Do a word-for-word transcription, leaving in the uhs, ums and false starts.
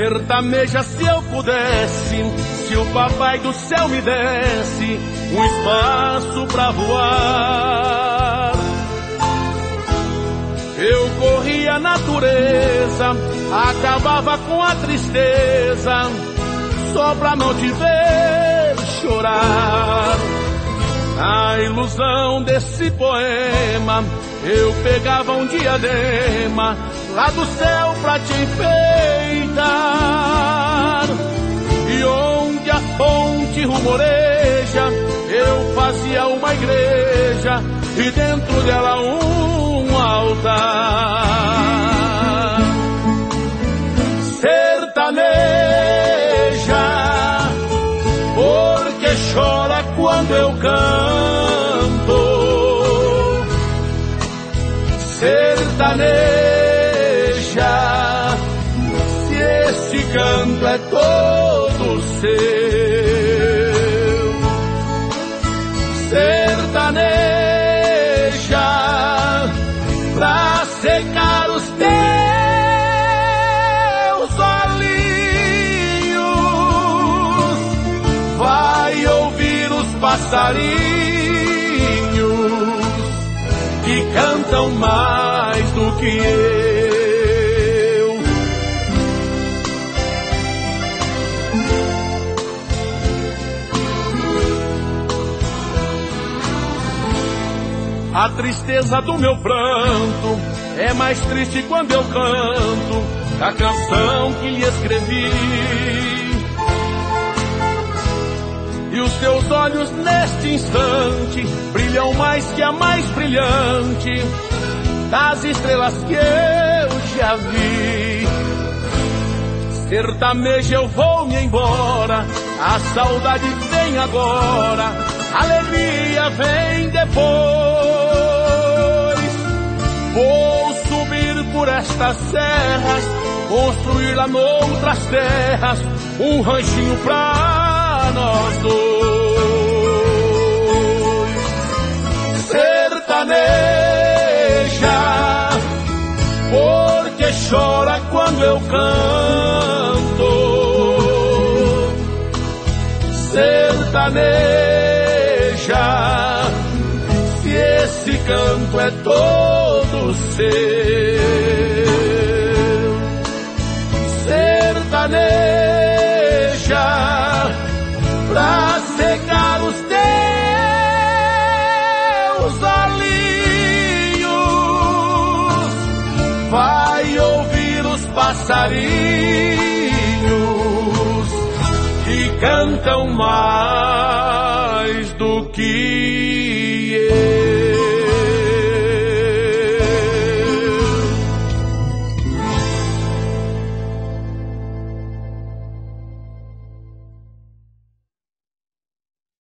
Sertaneja, se eu pudesse, se o papai do céu me desse um espaço pra voar, eu corria a natureza, acabava com a tristeza, só pra não te ver chorar. A ilusão desse poema, eu pegava um diadema lá do céu pra te enfeitar. E onde a fonte rumoreja, eu fazia uma igreja e dentro dela um altar. Sertaneja, porque chora quando eu canto. Sertaneja, se esse canto é todo seu. Sertaneja, pra secar os teus olhinhos, vai ouvir os passarinhos que cantam mais do que eu. A tristeza do meu pranto é mais triste quando eu canto a canção que lhe escrevi. E os teus olhos neste instante brilham mais que a mais brilhante das estrelas que eu já vi. Sertaneja, eu vou me embora, a saudade vem agora, a alegria vem depois. Vou subir por estas serras, construir lá noutras terras um ranchinho pra nós dois. Sertaneja, porque chora quando eu canto. Sertaneja, se esse canto é todo seu. Sertaneja, pra secar os teus olhinhos, vai ouvir os passarinhos que cantam mais do que eu.